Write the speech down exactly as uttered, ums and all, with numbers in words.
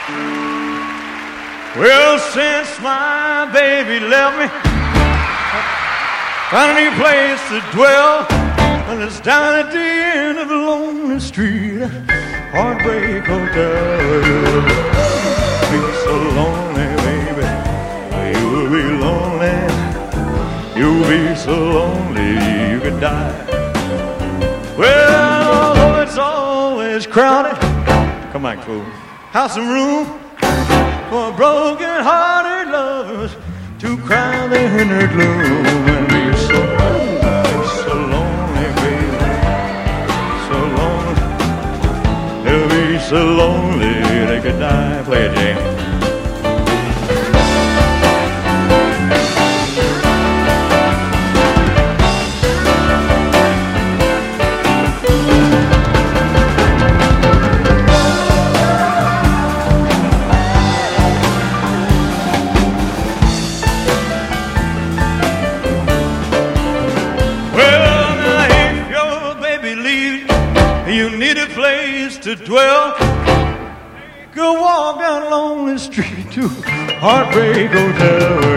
Well, since my baby left me, found a new place to dwell, and it's down at the end of the lonely street, Heartbreak Hotel. You'll be so lonely, baby. You'll be lonely. You'll be so lonely you could die. Well, although it's always crowded, come on, fool. House and room for broken-hearted lovers to cry their inner gloom and be so, so lonely, baby, so lonely. They'll be so lonely they could die. Play it, James. You need a place to dwell. Go walk down a lonely street to Heartbreak Hotel.